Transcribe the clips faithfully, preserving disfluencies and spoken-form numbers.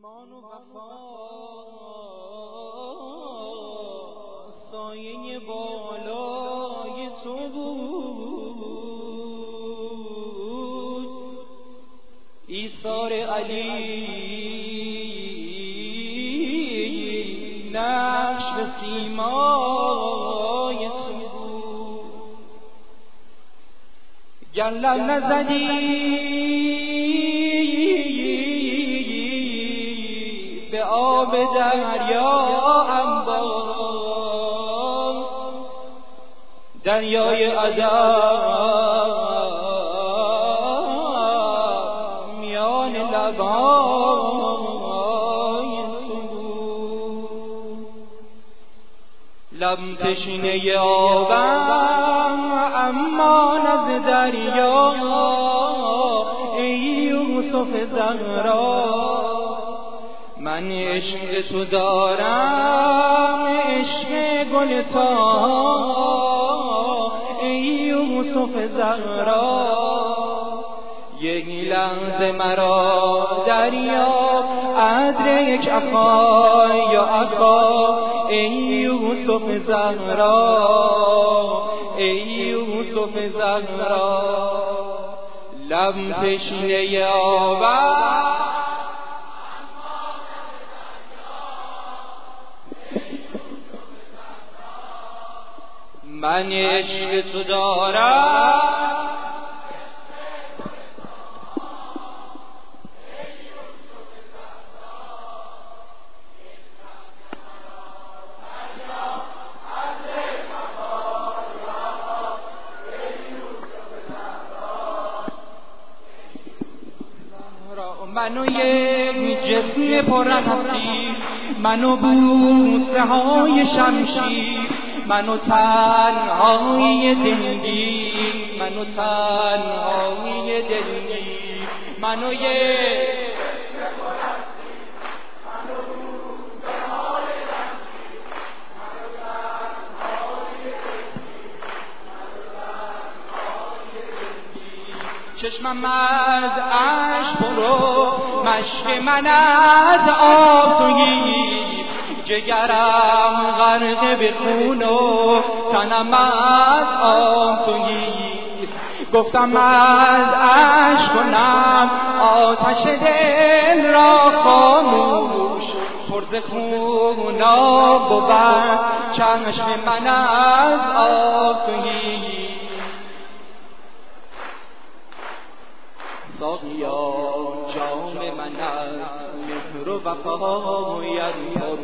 ایمان و وفا سایه بالای تو بود، ایثار علی نقش به سیمای تو بود. گر لب نزدی به آب دریا انباز، دریای ادب میان لبای تو بود. لب تشنه آبم اما نز دریا، ای یوسف زهرا من عشق تو دارم، عشق گل تا ای یوسف زهرا. یک لحظه مرا دریاب عطر یک اخا یا اخا، ای یوسف زهرا ای یوسف زهرا. لب تشنه آبم من عشق تو دارم، منو یک جسم پرنفسی، منو بوسه های شمشیر، منو تنهایی دلگیر، منو تنهایی دلگیر، منو یک چشمم از اشک برو، مشک من از آب تویی، جگرم غرق به خون و تنم از آب تویی. گفتم از اشک کنم آتش دل را خاموش، پر ز خوناب بود چشم من از آب تویی. ساقیا جام من است مهر و وفایت پر،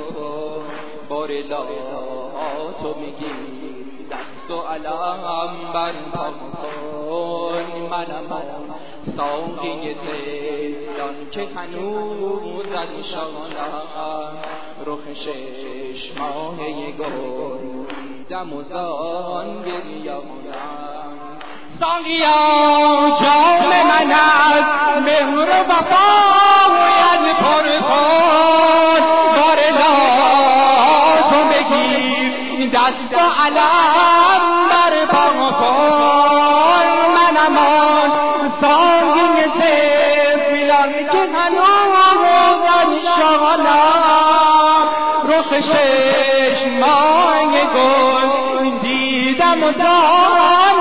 بارلا تو میگی دست و علم بر پا کن. منم ساقی دلان که هنوز انشانم رخ چشمای گل دیدم و زان گریانم. ساقیا جام من است مهر و وفایت پر کن، بارلا تو بگیر دست و علم بر پا کن. منم آن ساقی طفلان که هنوز انشانم رخ چشمای گل دیدم و زان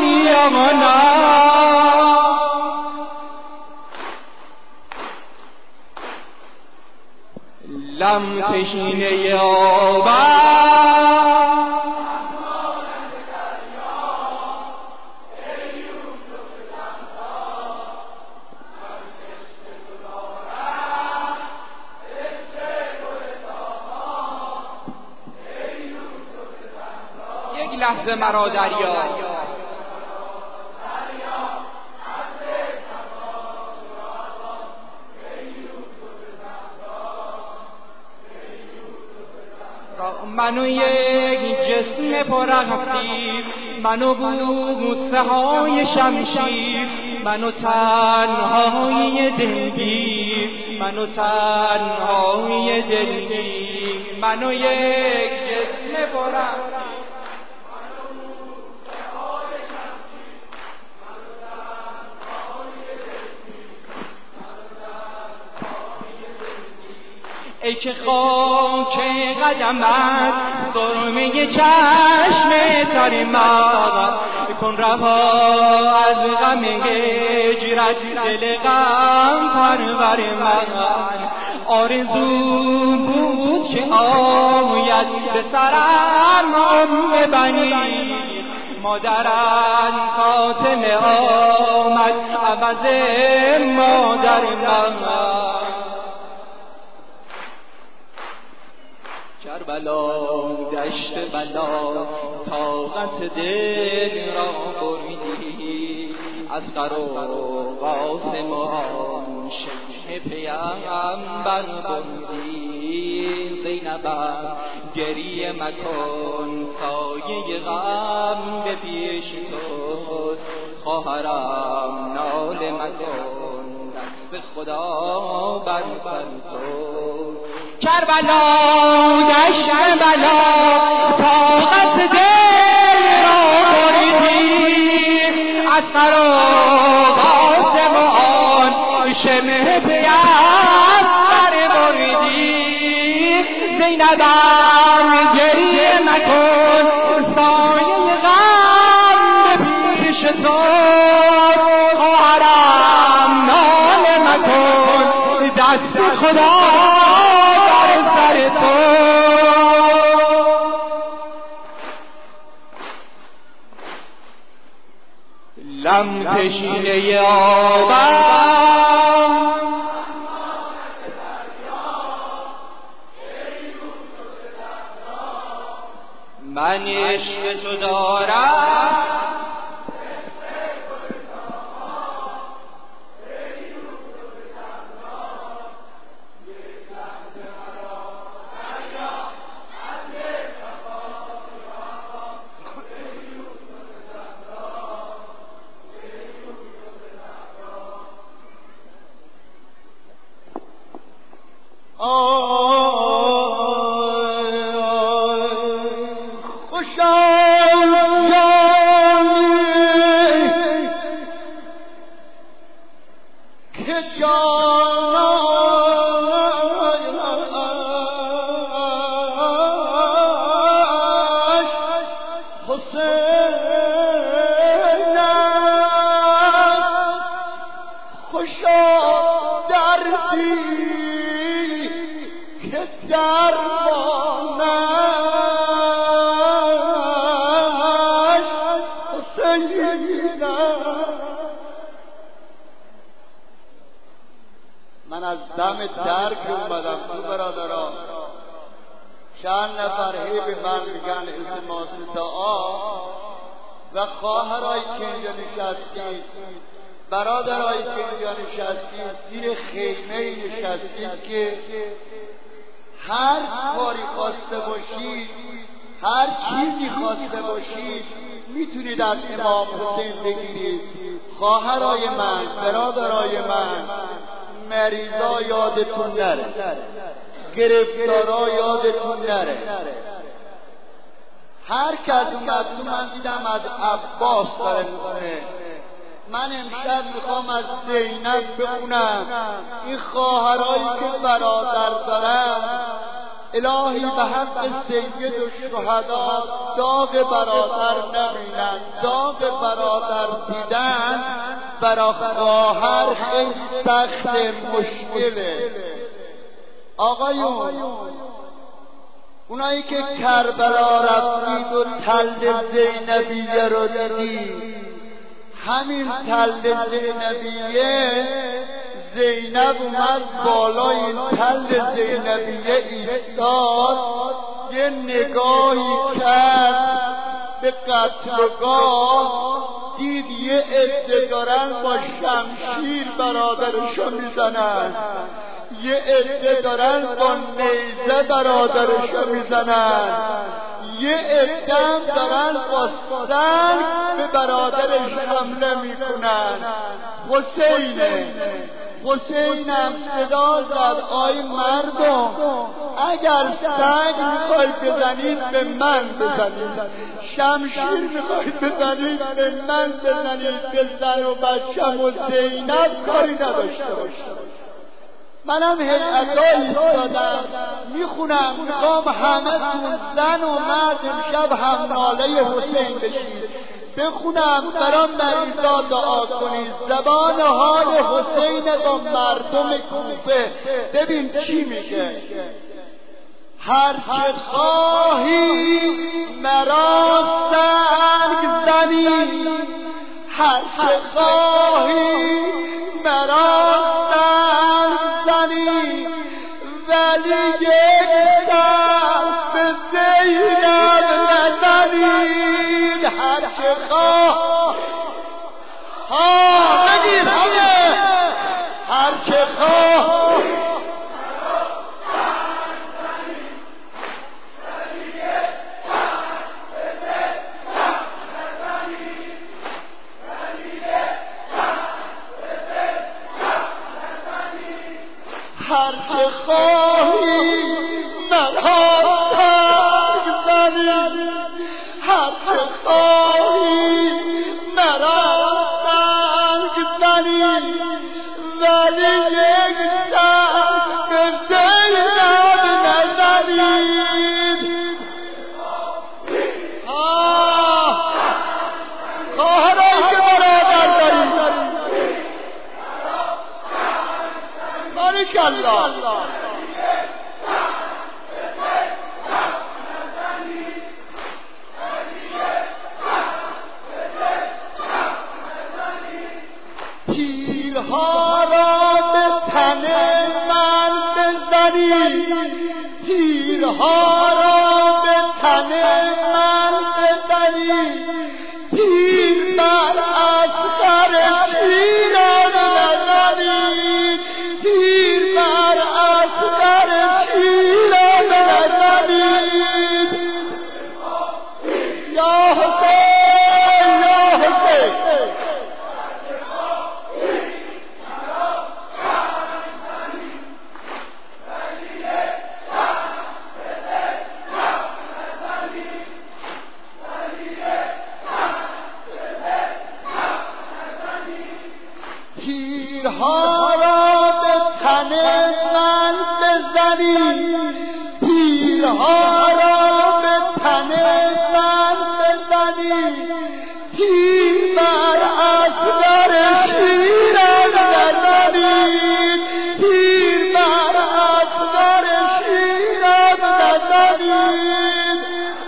لم تشنه آبم یک لحظه مرا دریا منو یک جسم پرنفسی، منو بوسه های شمشیر، منو تنهایی دلگیر، منو تنهایی دلگیر، منو یک جسم پرنفسی. ای که خاک قدمت سرمه چشم تر من کن رها از غم هجرت دل غم پرور من. آرزو بود که آید به سرم ام بنی مادرم فاطمه آمد عوض مادر من. کربلا دشت بلا طاقت دل را بریدی از قرار قاسم و شبه پیغمبر بریدی. زینبم گریه مکن سایه غم به پیش توست خواهرم ناله مکن دست خدا بر سر تو. کربلا دشت بلا طاقت دل را بریدی از فراغ قاسم و آن شمه پیغمبر بریدی. زینبم گریه مکن سایه غم به پیش تو خواهرم ناله مکن دست خدا لم تشینه آبم من عشق تو دارم من از دم درک اومدم تو برادران. چند نفر هی به من میگن التماس دعا و خواهرایی که اینجا نشستید برادرایی که اینجا نشستید زیر خیمه نشستید که هر کاری خواسته باشید هر چیزی خواسته باشید میتونید از امام حسین بگیرید. خواهرای من برادرای من مریضا یادتون نره، گرفتارا یادتون نره. هر کس اومد تو من دیدم از عباس داره میخونه. من امشب میخوام از زینب بخونم. این خواهرایی که برادر دارم الهی به حق سید و شهدا داغ برادر نبینن. داغ برادر دیدن برا خواهر خیلی سخت مشکله. آقایون اونایی که کربلا رفتید و تل زینبیه رو دیدید، همین تل زینبیه زینب اومد بالای این تل زینبیه ایستاد، یه نگاهی کرد به قتلگاه، دید یه عده دارن با شمشیر برادرشو میزنن، یه عده دارن با نیزه برادرشو میزنن، یه عده هم دارن با سنگ به برادرش حمله میکنن. حسینه حسینم صدا زد آی مردم اگر سنگ میخواید بزنید به من بزنید، شمشیر میخواید بزنید به من بزنید، به زن و بچم و زینب کاری نداشته باشید. منم هیئت‌ها ایستادم میخونم، میخوام همه تون زن و مرد امشب هم ناله حسین بشید، بخونم برام مریضا دعا کنید، زبان حال حسین با مردم کوفه. ببین چی میگه: هر که خواهی مرا سنگ زنی، هر که خواهی مرا سنگ زنی، ولی یک سر به زینب نزنید. هر که خواه ها بگید همه، هر که خواه هر که خواهی مرا سنگ زنی، هر که خواهی مرا سنگ زنی، ولی یک سر به زینب نزنید. آه خواهرایی که برادر دارید باریکالله. تیرها را به تن من بزنی، تیرها را به تن من بزنی، تیر بر اصغر شیران نزنید، تیر بر اصغر شیران نزنید. یا حسین یا حسین تیرها را به تن من بزنی، تیرها را به تن من بزنی، تیر بر اصغر شیران نزنید، تیر بر اصغر شیران نزنید.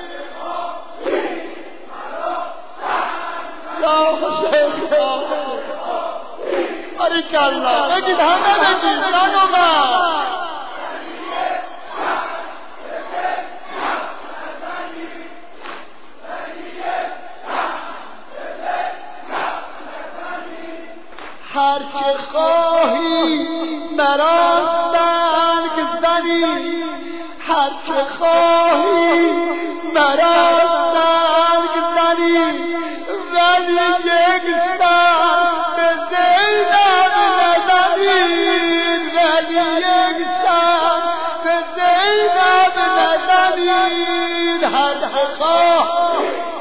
یا حسین باریکالله بگید همه بگید زن و مرد. هر که خواهی مرا سنگ زنی، هر که خواهی مرا سنگ زنی، ولی یک سر به زینب نزنید، ولی یک سر به زینب نزنید. هر که خواه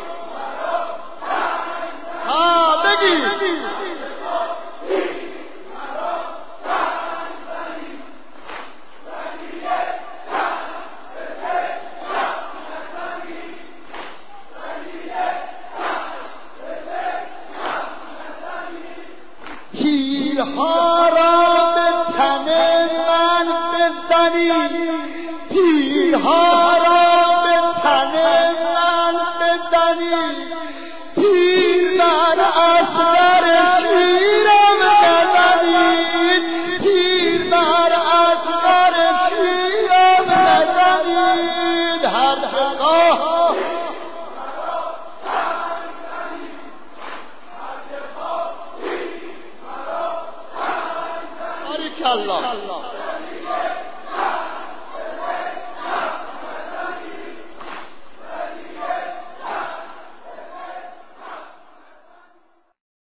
ها بگید تیرها را به تن من بزنی، تیرها را به تن من بزنی، تیر بر اصغر شیرم نزنید، تیر بر اصغر شیرم نزنید. هر حقا باریکالله.